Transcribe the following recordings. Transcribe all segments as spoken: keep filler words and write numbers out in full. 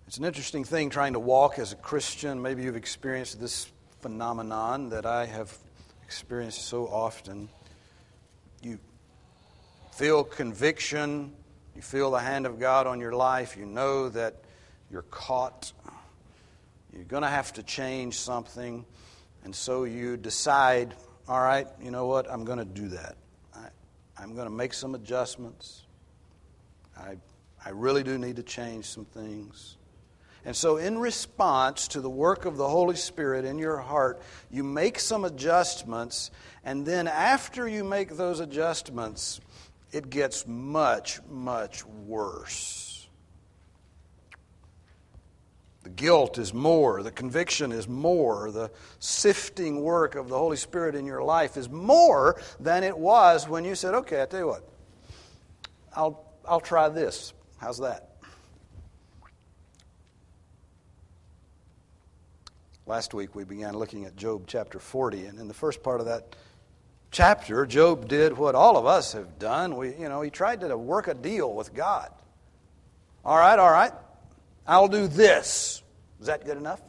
It's an interesting thing trying to walk as a Christian. Maybe you've experienced this phenomenon that I have experienced so often. You feel conviction, you feel the hand of God on your life, you know that you're caught, you're going to have to change something, and so you decide, all right, you know what, I'm going to do that. I, I'm going to make some adjustments. I, I really do need to change some things. And so in response to the work of the Holy Spirit in your heart, you make some adjustments, and then after you make those adjustments, it gets much, much worse. The guilt is more, the conviction is more, the sifting work of the Holy Spirit in your life is more than it was when you said, okay, I tell you what, I'll I'll try this. How's that? Last week we began looking at Job chapter forty, and in the first part of that chapter, Job did what all of us have done. We, you know, he tried to work a deal with God. All right, all right, I'll do this. Is that good enough?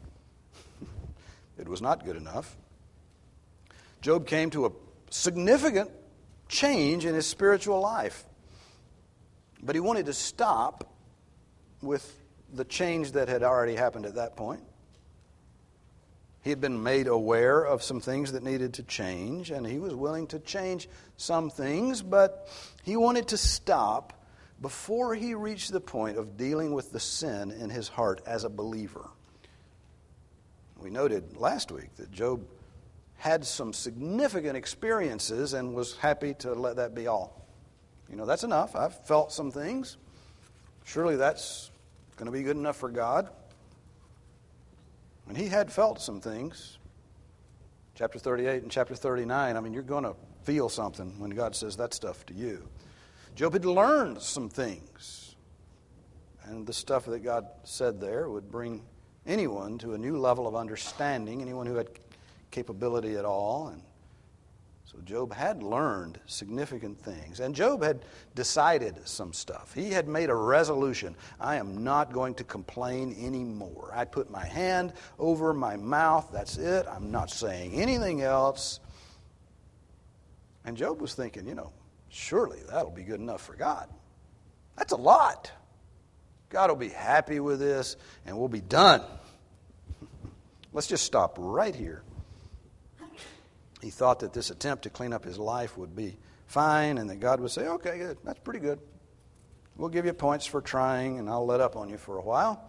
It was not good enough. Job came to a significant change in his spiritual life. But he wanted to stop with the change that had already happened at that point. He had been made aware of some things that needed to change, and he was willing to change some things, but he wanted to stop before he reached the point of dealing with the sin in his heart as a believer. We noted last week that Job had some significant experiences and was happy to let that be all. You know, that's enough. I've felt some things. Surely that's going to be good enough for God. And he had felt some things. Chapter thirty-eight and chapter thirty-nine, I mean, you're going to feel something when God says that stuff to you. Job had learned some things. And the stuff that God said there would bring anyone to a new level of understanding, anyone who had capability at all. And so Job had learned significant things. And Job had decided some stuff. He had made a resolution. I am not going to complain anymore. I put my hand over my mouth. That's it. I'm not saying anything else. And Job was thinking, you know, surely that'll be good enough for God. That's a lot. God will be happy with this, and we'll be done. Let's just stop right here. He thought that this attempt to clean up his life would be fine, and that God would say, okay, good, that's pretty good. We'll give you points for trying, and I'll let up on you for a while.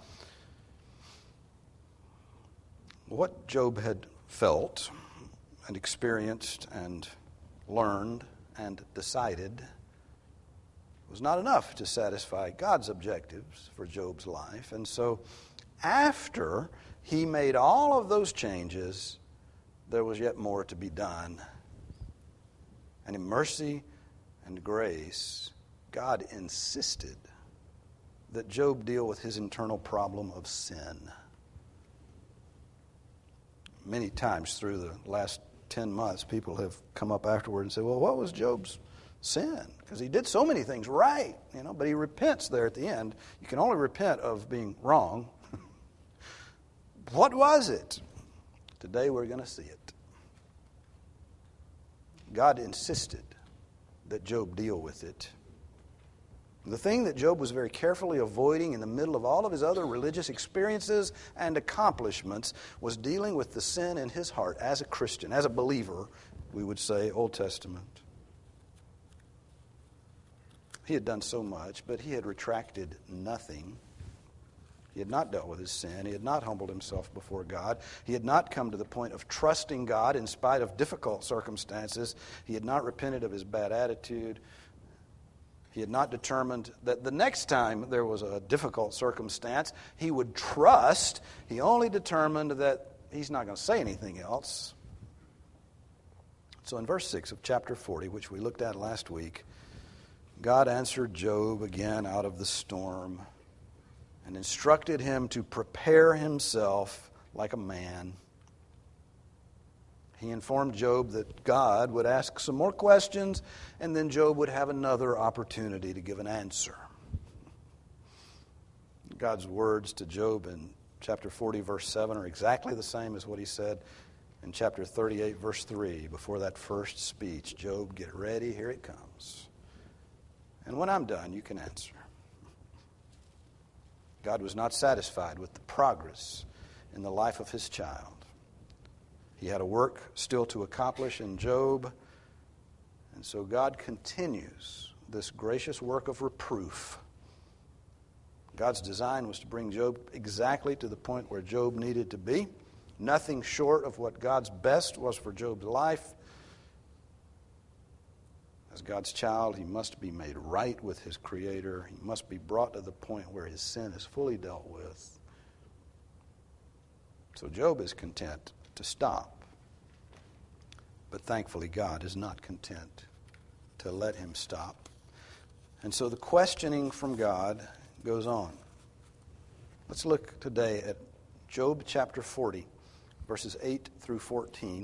What Job had felt and experienced and learned and decided was not enough to satisfy God's objectives for Job's life. And so after he made all of those changes, there was yet more to be done. And in mercy and grace, God insisted that Job deal with his internal problem of sin. Many times through the last ten months, people have come up afterward and said, well, what was Job's sin? Because he did so many things right, you know, but he repents there at the end. You can only repent of being wrong. What was it? Today we're going to see it. God insisted that Job deal with it. The thing that Job was very carefully avoiding in the middle of all of his other religious experiences and accomplishments was dealing with the sin in his heart as a Christian, as a believer, we would say, Old Testament. He had done so much, but he had retracted nothing. He had not dealt with his sin. He had not humbled himself before God. He had not come to the point of trusting God in spite of difficult circumstances. He had not repented of his bad attitude. He had not determined that the next time there was a difficult circumstance, he would trust. He only determined that he's not going to say anything else. So in verse six of chapter forty, which we looked at last week, God answered Job again out of the storm and instructed him to prepare himself like a man. He informed Job that God would ask some more questions, and then Job would have another opportunity to give an answer. God's words to Job in chapter forty, verse seven are exactly the same as what he said in chapter thirty-eight, verse three. Before that first speech, Job, get ready, here it comes. And when I'm done, you can answer. God was not satisfied with the progress in the life of his child. He had a work still to accomplish in Job. And so God continues this gracious work of reproof. God's design was to bring Job exactly to the point where Job needed to be. Nothing short of what God's best was for Job's life. As God's child, he must be made right with his Creator. He must be brought to the point where his sin is fully dealt with. So Job is content to stop. But thankfully, God is not content to let him stop. And so the questioning from God goes on. Let's look today at Job chapter forty, verses eight through fourteen.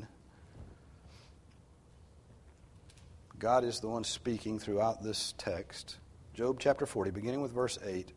God is the one speaking throughout this text. Job chapter forty, beginning with verse eight.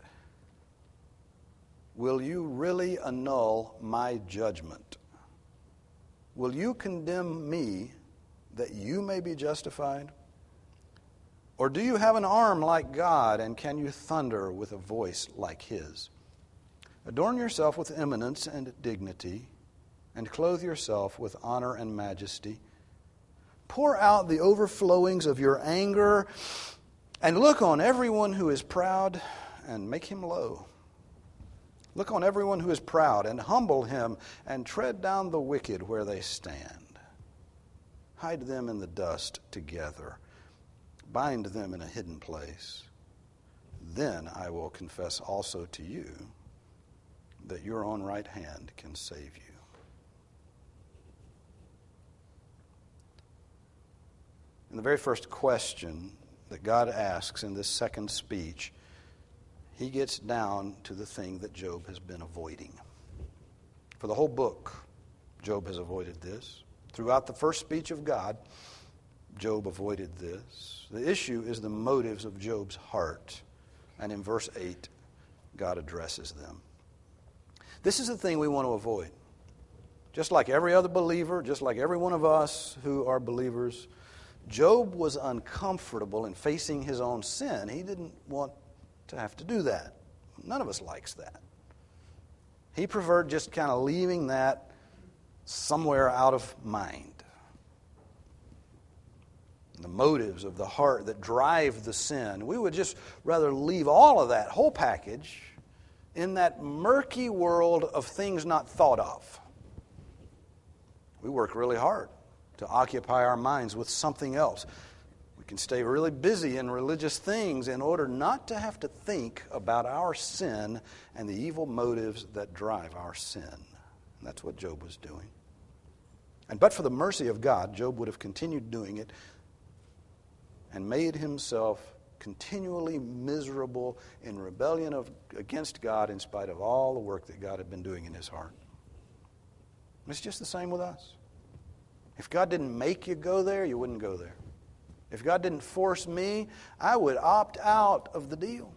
Will you really annul my judgment? Will you condemn me that you may be justified? Or do you have an arm like God, and can you thunder with a voice like his? Adorn yourself with eminence and dignity, and clothe yourself with honor and majesty. Pour out the overflowings of your anger, and look on everyone who is proud, and make him low. Look on everyone who is proud, and humble him, and tread down the wicked where they stand. Hide them in the dust together. Bind them in a hidden place. Then I will confess also to you that your own right hand can save you. In the very first question that God asks in this second speech, he gets down to the thing that Job has been avoiding. For the whole book, Job has avoided this. Throughout the first speech of God, Job avoided this. The issue is the motives of Job's heart. And in verse eight, God addresses them. This is the thing we want to avoid. Just like every other believer, just like every one of us who are believers, Job was uncomfortable in facing his own sin. He didn't want to have to do that. None of us likes that. He preferred just kind of leaving that somewhere out of mind. The motives of the heart that drive the sin. We would just rather leave all of that whole package in that murky world of things not thought of. We work really hard to occupy our minds with something else. We can stay really busy in religious things in order not to have to think about our sin and the evil motives that drive our sin. And that's what Job was doing. And but for the mercy of God, Job would have continued doing it and made himself continually miserable in rebellion of, against God in spite of all the work that God had been doing in his heart. And it's just the same with us. If God didn't make you go there, you wouldn't go there. If God didn't force me, I would opt out of the deal.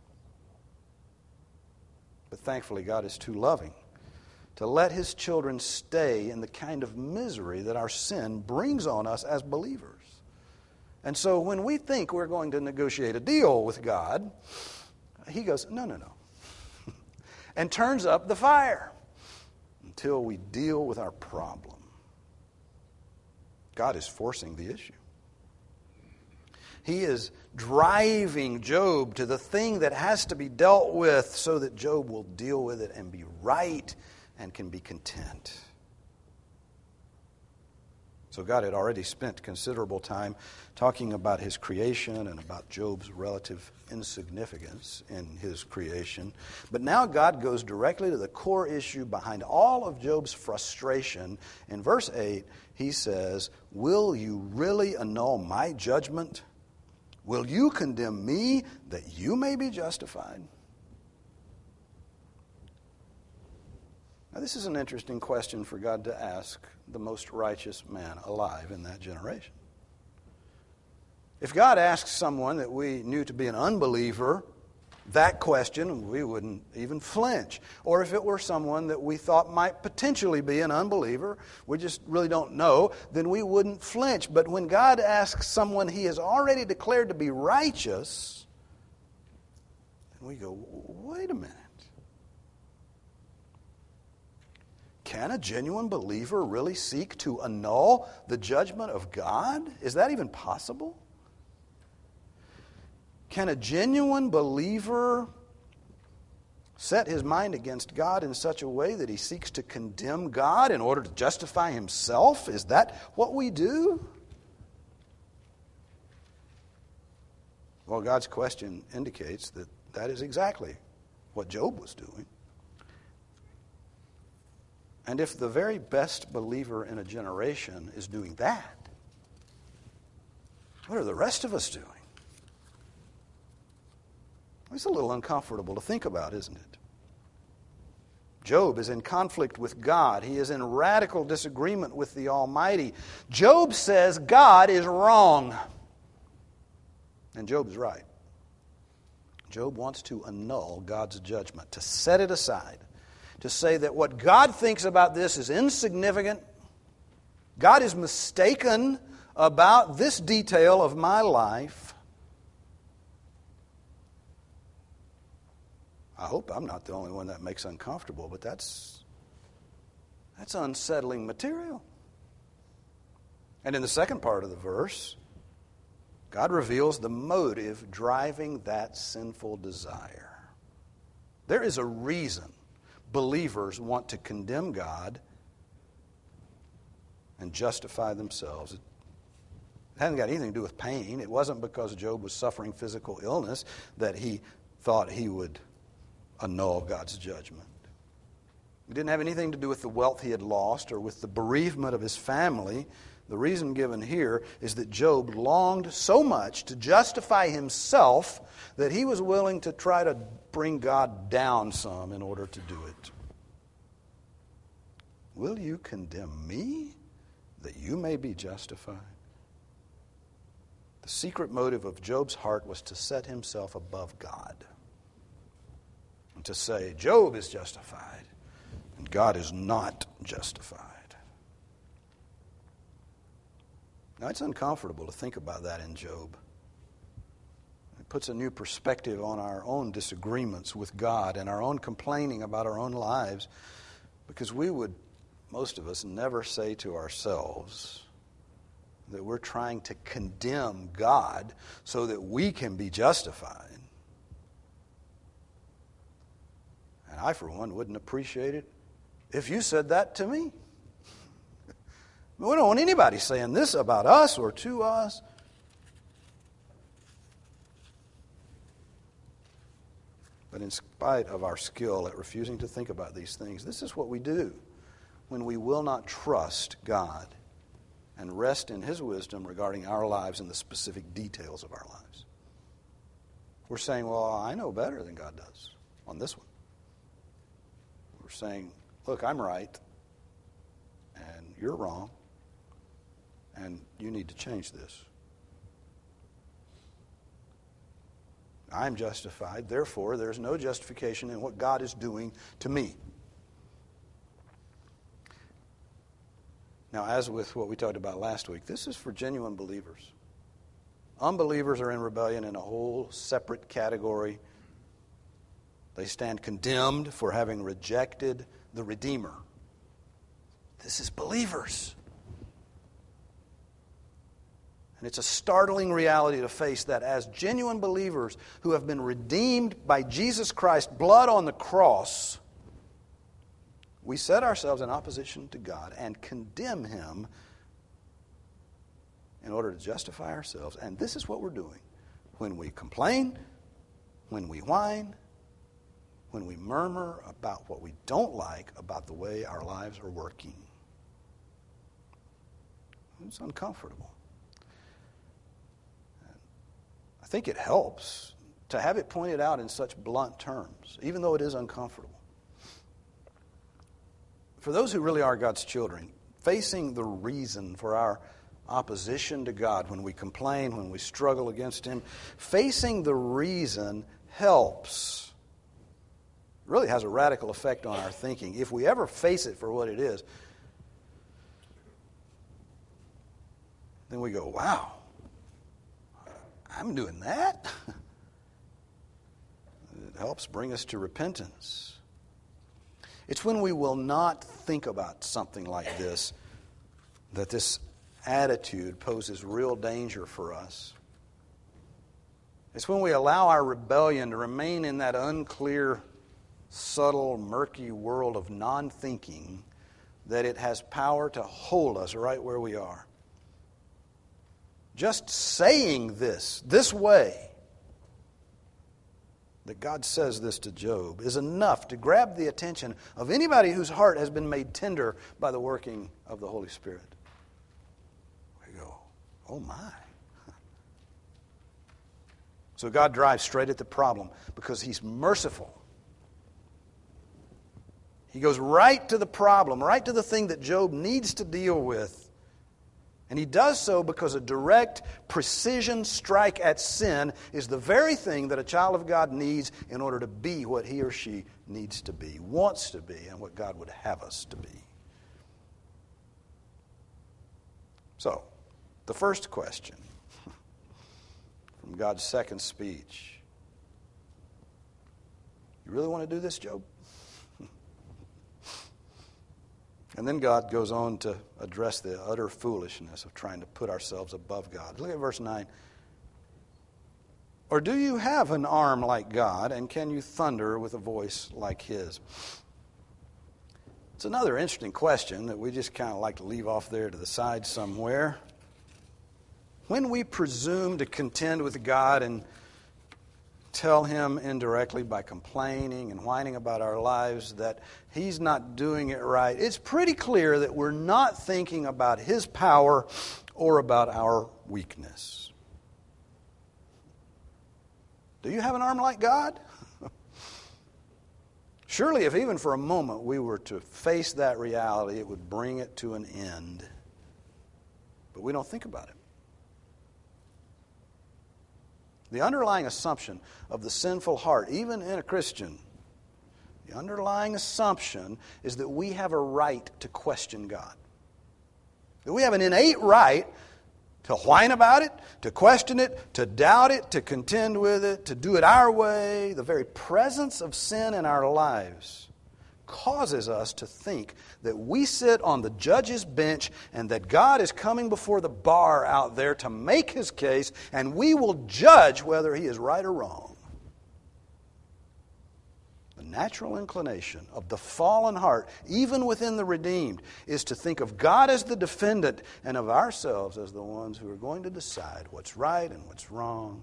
But thankfully, God is too loving to let his children stay in the kind of misery that our sin brings on us as believers. And so when we think we're going to negotiate a deal with God, he goes, no, no, no. and turns up the fire until we deal with our problem. God is forcing the issue. He is driving Job to the thing that has to be dealt with so that Job will deal with it and be right and can be content. So God had already spent considerable time talking about his creation and about Job's relative insignificance in his creation. But now God goes directly to the core issue behind all of Job's frustration. In verse eight, he says, "Will you really annul my judgment? Will you condemn me that you may be justified?" Now, this is an interesting question for God to ask the most righteous man alive in that generation. If God asks someone that we knew to be an unbeliever, that question, we wouldn't even flinch. Or if it were someone that we thought might potentially be an unbeliever, we just really don't know, then we wouldn't flinch. But when God asks someone He has already declared to be righteous, then we go, wait a minute. Can a genuine believer really seek to annul the judgment of God? Is that even possible? Can a genuine believer set his mind against God in such a way that he seeks to condemn God in order to justify himself? Is that what we do? Well, God's question indicates that that is exactly what Job was doing. And if the very best believer in a generation is doing that, what are the rest of us doing? It's a little uncomfortable to think about, isn't it? Job is in conflict with God. He is in radical disagreement with the Almighty. Job says God is wrong. And Job's right. Job wants to annul God's judgment, to set it aside, to say that what God thinks about this is insignificant. God is mistaken about this detail of my life. I hope I'm not the only one that makes uncomfortable, but that's that's unsettling material. And in the second part of the verse, God reveals the motive driving that sinful desire. There is a reason believers want to condemn God and justify themselves. It hasn't got anything to do with pain. It wasn't because Job was suffering physical illness that he thought he would annul God's judgment. It didn't have anything to do with the wealth he had lost or with the bereavement of his family. The reason given here is that Job longed so much to justify himself that he was willing to try to bring God down some in order to do it. Will you condemn me that you may be justified? The secret motive of Job's heart was to set himself above God. And to say, Job is justified, and God is not justified. Now, it's uncomfortable to think about that in Job. It puts a new perspective on our own disagreements with God and our own complaining about our own lives, because we would, most of us, never say to ourselves that we're trying to condemn God so that we can be justified. And I, for one, wouldn't appreciate it if you said that to me. We don't want anybody saying this about us or to us. But in spite of our skill at refusing to think about these things, this is what we do when we will not trust God and rest in His wisdom regarding our lives and the specific details of our lives. We're saying, well, I know better than God does on this one. We're saying, look, I'm right, and you're wrong, and you need to change this. I'm justified, therefore there's no justification in what God is doing to me. Now, as with what we talked about last week, this is for genuine believers. Unbelievers are in rebellion in a whole separate category. They stand condemned for having rejected the Redeemer. This is believers. And it's a startling reality to face that as genuine believers who have been redeemed by Jesus Christ's blood on the cross, we set ourselves in opposition to God and condemn Him in order to justify ourselves. And this is what we're doing when we complain, when we whine, when we murmur about what we don't like about the way our lives are working. It's uncomfortable. I think it helps to have it pointed out in such blunt terms, even though it is uncomfortable. For those who really are God's children, facing the reason for our opposition to God when we complain, when we struggle against Him, facing the reason helps. It really has a radical effect on our thinking. If we ever face it for what it is, then we go, wow, I'm doing that? It helps bring us to repentance. It's when we will not think about something like this that this attitude poses real danger for us. It's when we allow our rebellion to remain in that unclear, subtle, murky world of non-thinking that it has power to hold us right where we are. Just saying this, this way, that God says this to Job, is enough to grab the attention of anybody whose heart has been made tender by the working of the Holy Spirit. We go, oh my. So God drives straight at the problem because He's merciful. He goes right to the problem, right to the thing that Job needs to deal with. And He does so because a direct precision strike at sin is the very thing that a child of God needs in order to be what he or she needs to be, wants to be, and what God would have us to be. So, the first question from God's second speech. You really want to do this, Job? And then God goes on to address the utter foolishness of trying to put ourselves above God. Look at verse nine. Or do you have an arm like God, and can you thunder with a voice like His? It's another interesting question that we just kind of like to leave off there to the side somewhere. When we presume to contend with God and tell Him indirectly by complaining and whining about our lives that He's not doing it right, it's pretty clear that we're not thinking about His power or about our weakness. Do you have an arm like God? Surely if even for a moment we were to face that reality, it would bring it to an end. But we don't think about it. The underlying assumption of the sinful heart, even in a Christian, the underlying assumption is that we have a right to question God. That we have an innate right to whine about it, to question it, to doubt it, to contend with it, to do it our way. The very presence of sin in our lives causes us to think that we sit on the judge's bench and that God is coming before the bar out there to make His case, and we will judge whether He is right or wrong. The natural inclination of the fallen heart, even within the redeemed, is to think of God as the defendant and of ourselves as the ones who are going to decide what's right and what's wrong.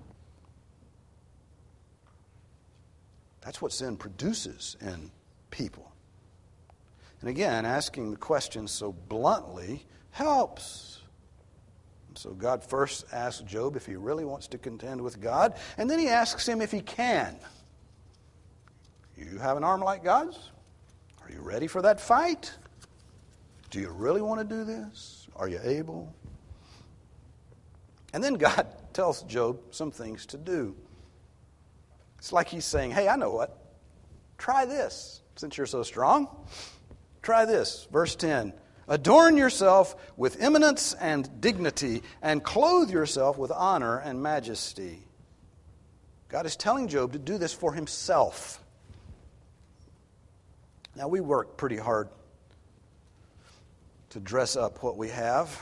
That's what sin produces in people. And again, asking the question so bluntly helps. And so God first asks Job if he really wants to contend with God, and then He asks him if he can. You have an arm like God's? Are you ready for that fight? Do you really want to do this? Are you able? And then God tells Job some things to do. It's like He's saying, hey, I know what. Try this. Since you're so strong, try this. Verse ten. Adorn yourself with eminence and dignity, and clothe yourself with honor and majesty. God is telling Job to do this for himself. Now, we work pretty hard to dress up what we have.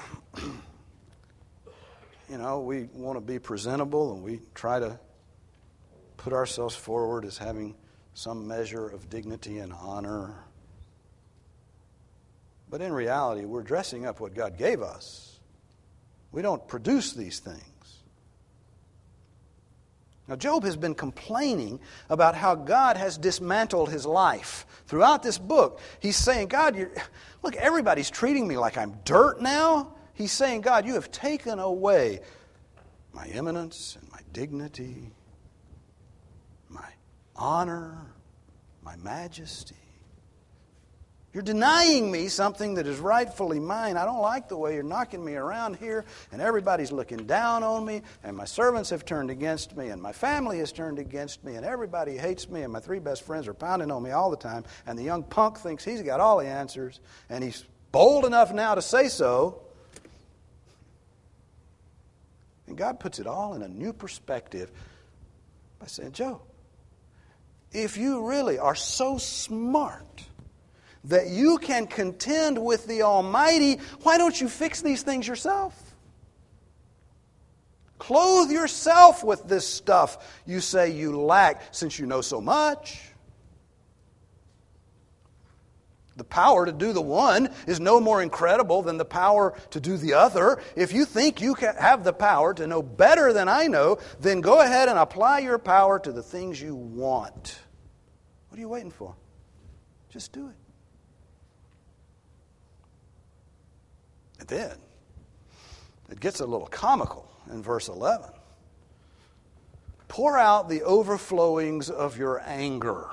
You know, we want to be presentable, and we try to put ourselves forward as having some measure of dignity and honor. But in reality, we're dressing up what God gave us. We don't produce these things. Now, Job has been complaining about how God has dismantled his life. Throughout this book, he's saying, God, you're, look, everybody's treating me like I'm dirt now. He's saying, God, you have taken away my eminence and my dignity, my honor, my majesty. You're denying me something that is rightfully mine. I don't like the way you're knocking me around here, and everybody's looking down on me, and my servants have turned against me, and my family has turned against me, and everybody hates me, and my three best friends are pounding on me all the time, and the young punk thinks he's got all the answers, and he's bold enough now to say so. And God puts it all in a new perspective by saying, Job, if you really are so smart that you can contend with the Almighty, why don't you fix these things yourself? Clothe yourself with this stuff you say you lack, since you know so much. The power to do the one is no more incredible than the power to do the other. If you think you can have the power to know better than I know, then go ahead and apply your power to the things you want. What are you waiting for? Just do it. And then, it gets a little comical in verse eleven. Pour out the overflowings of your anger.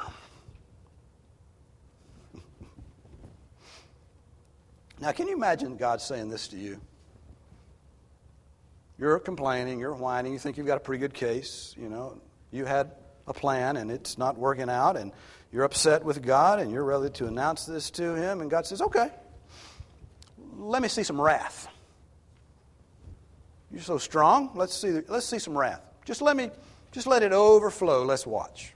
Now, can you imagine God saying this to you? You're complaining, you're whining, you think you've got a pretty good case, you know. You had a plan and it's not working out, and you're upset with God and you're ready to announce this to Him, and God says, okay, let me see some wrath. You're so strong, let's see, let's see some wrath. Just let me, just let it overflow, let's watch.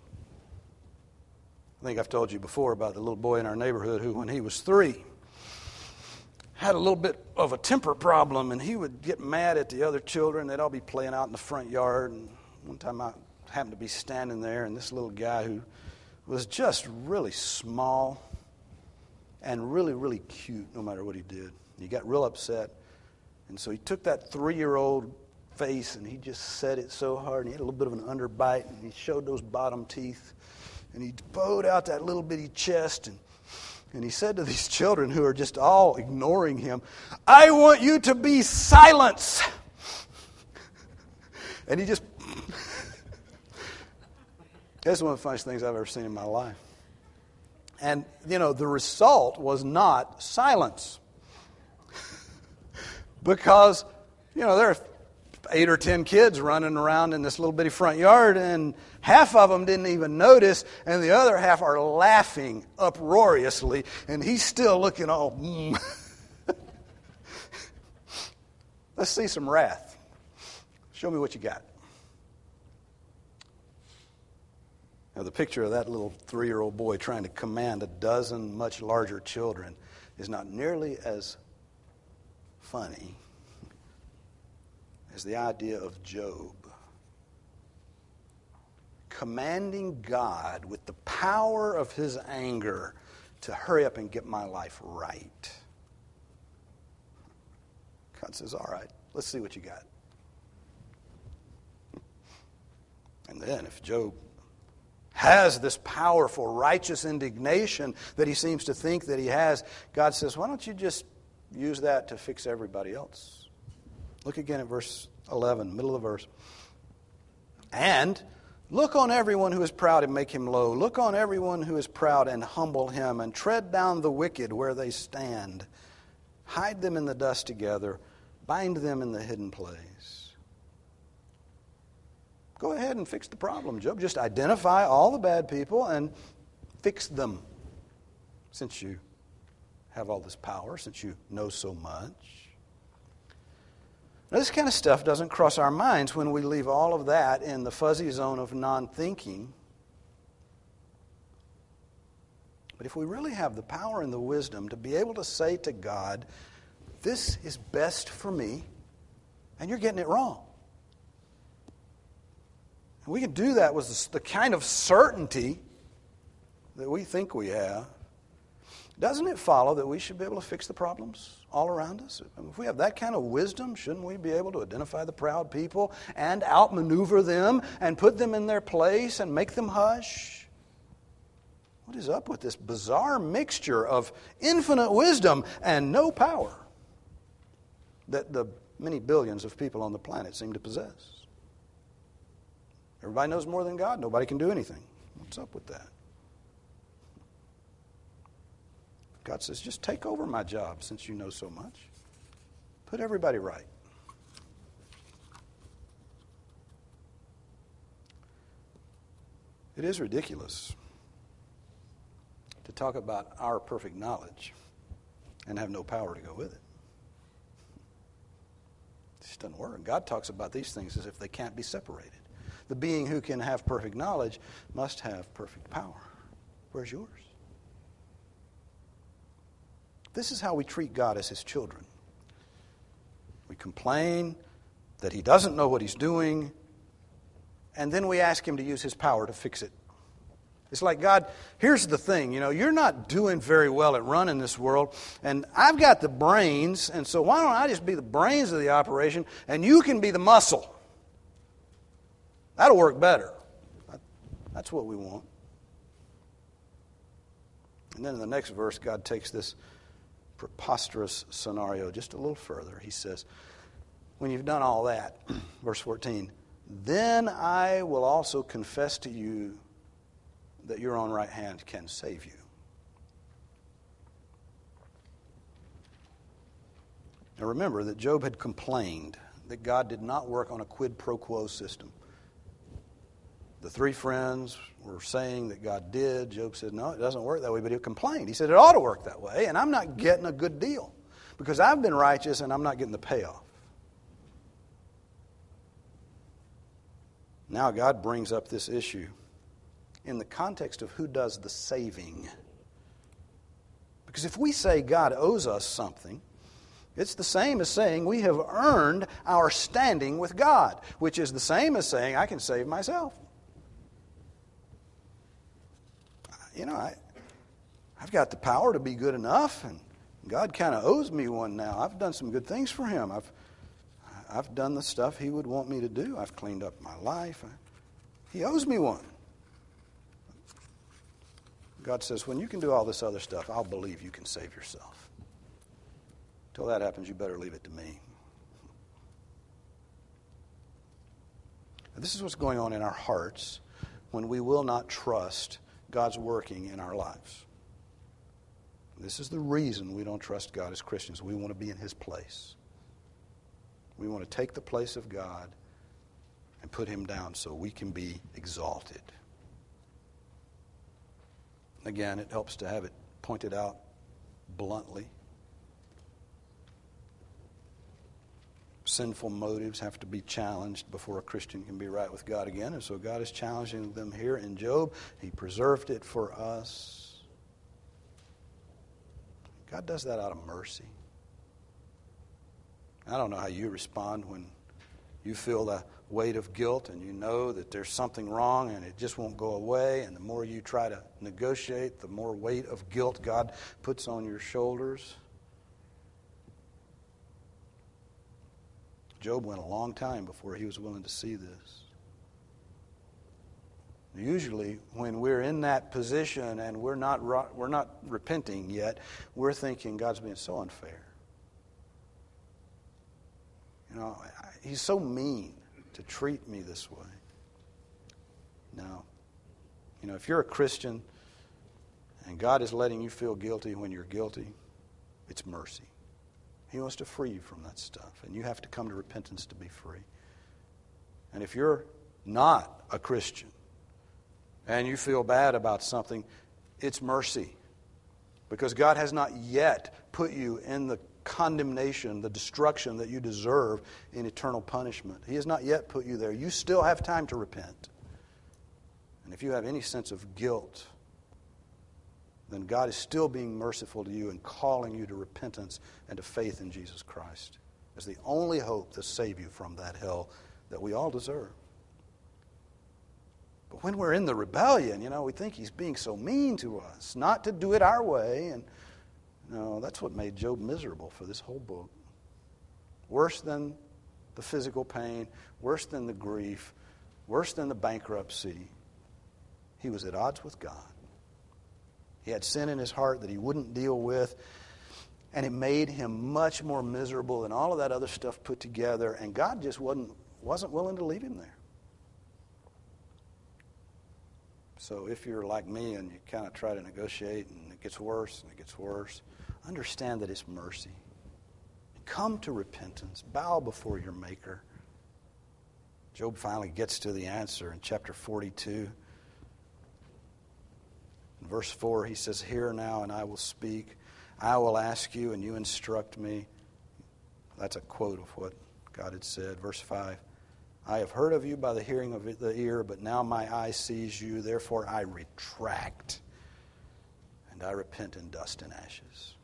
I think I've told you before about the little boy in our neighborhood who, when he was three, had a little bit of a temper problem, and he would get mad at the other children. They'd all be playing out in the front yard, and one time I happened to be standing there, and this little guy who was just really small and really, really cute no matter what he did. He got real upset, and so he took that three-year-old face, and he just set it so hard, and he had a little bit of an underbite, and he showed those bottom teeth, and he bowed out that little bitty chest, and And he said to these children who are just all ignoring him, I want you to be silence. And he just, that's one of the funniest things I've ever seen in my life. And, you know, the result was not silence. Because, you know, there are eight or ten kids running around in this little bitty front yard, and half of them didn't even notice, and the other half are laughing uproariously, and he's still looking all, mm. Let's see some wrath. Show me what you got. Now, the picture of that little three-year-old boy trying to command a dozen much larger children is not nearly as funny as the idea of Job commanding God with the power of his anger to hurry up and get my life right. God says, all right, let's see what you got. And then if Job has this powerful, righteous indignation that he seems to think that he has, God says, why don't you just use that to fix everybody else? Look again at verse eleven, middle of the verse. And look on everyone who is proud and make him low. Look on everyone who is proud and humble him, and tread down the wicked where they stand. Hide them in the dust together. Bind them in the hidden place. Go ahead and fix the problem, Job. Just identify all the bad people and fix them. Since you have all this power, since you know so much. Now, this kind of stuff doesn't cross our minds when we leave all of that in the fuzzy zone of non-thinking. But if we really have the power and the wisdom to be able to say to God, this is best for me, and you're getting it wrong. And we can do that with the kind of certainty that we think we have. Doesn't it follow that we should be able to fix the problems all around us? I mean, if we have that kind of wisdom, shouldn't we be able to identify the proud people and outmaneuver them and put them in their place and make them hush? What is up with this bizarre mixture of infinite wisdom and no power that the many billions of people on the planet seem to possess? Everybody knows more than God. Nobody can do anything. What's up with that? God says, just take over my job since you know so much. Put everybody right. It is ridiculous to talk about our perfect knowledge and have no power to go with it. It just doesn't work. God talks about these things as if they can't be separated. The being who can have perfect knowledge must have perfect power. Where's yours? This is how we treat God as His children. We complain that He doesn't know what He's doing, and then we ask Him to use His power to fix it. It's like, God, here's the thing, you know, you're not doing very well at running this world, and I've got the brains, and so why don't I just be the brains of the operation, and you can be the muscle? That'll work better. That's what we want. And then in the next verse, God takes this preposterous scenario just a little further. He says, when you've done all that, verse fourteen, then I will also confess to you that your own right hand can save you. Now remember that Job had complained that God did not work on a quid pro quo system. The three friends were saying that God did. Job said, no, it doesn't work that way, but he complained. He said, it ought to work that way, and I'm not getting a good deal because I've been righteous and I'm not getting the payoff. Now God brings up this issue in the context of who does the saving. Because if we say God owes us something, it's the same as saying we have earned our standing with God, which is the same as saying I can save myself. You know, I, I've got the power to be good enough, and God kind of owes me one now. I've done some good things for Him. I've I've done the stuff He would want me to do. I've cleaned up my life. He owes me one. God says, when you can do all this other stuff, I'll believe you can save yourself. Until that happens, you better leave it to me. Now, this is what's going on in our hearts when we will not trust God's working in our lives. This is the reason we don't trust God as Christians. We want to be in His place. We want to take the place of God and put Him down so we can be exalted. Again, it helps to have it pointed out bluntly. Sinful motives have to be challenged before a Christian can be right with God again. And so God is challenging them here in Job. He preserved it for us. God does that out of mercy. I don't know how you respond when you feel the weight of guilt and you know that there's something wrong and it just won't go away. And the more you try to negotiate, the more weight of guilt God puts on your shoulders. Job went a long time before he was willing to see this. Usually, when we're in that position and we're not we're not repenting yet, we're thinking God's being so unfair. You know, He's so mean to treat me this way. No. You know, if you're a Christian and God is letting you feel guilty when you're guilty, it's mercy. He wants to free you from that stuff, and you have to come to repentance to be free. And if you're not a Christian and you feel bad about something, it's mercy. Because God has not yet put you in the condemnation, the destruction that you deserve in eternal punishment. He has not yet put you there. You still have time to repent. And if you have any sense of guilt, then God is still being merciful to you and calling you to repentance and to faith in Jesus Christ as the only hope to save you from that hell that we all deserve. But when we're in the rebellion, you know, we think He's being so mean to us, not to do it our way. And no, that's what made Job miserable for this whole book. Worse than the physical pain, worse than the grief, worse than the bankruptcy. He was at odds with God. He had sin in his heart that he wouldn't deal with, and it made him much more miserable than all of that other stuff put together, and God just wasn't, wasn't willing to leave him there. So if you're like me and you kind of try to negotiate and gets worse and it gets worse. Understand that it's mercy. Come to repentance. Bow before your Maker. Job finally gets to the answer in chapter forty-two. In verse four, he says, "Hear now, and I will speak. I will ask you, and you instruct me." That's a quote of what God had said. Verse five, "I have heard of you by the hearing of the ear, but now my eye sees you. Therefore I retract, and I repent in dust and ashes."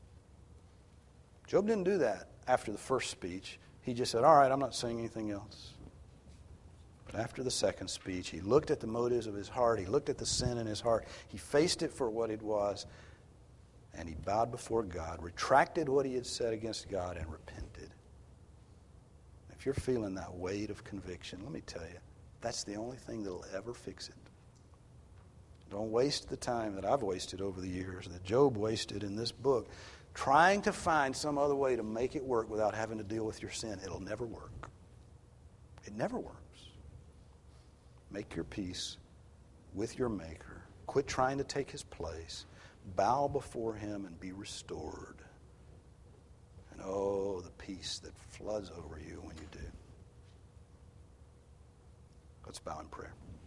Job didn't do that after the first speech. He just said, "All right, I'm not saying anything else." But after the second speech, he looked at the motives of his heart. He looked at the sin in his heart. He faced it for what it was. And he bowed before God, retracted what he had said against God, and repented. If you're feeling that weight of conviction, let me tell you, that's the only thing that'll ever fix it. Don't waste the time that I've wasted over the years, that Job wasted in this book, trying to find some other way to make it work without having to deal with your sin. It'll never work. It never works. Make your peace with your Maker. Quit trying to take his place. Bow before him and be restored. And oh, the peace that floods over you when you do. Let's bow in prayer.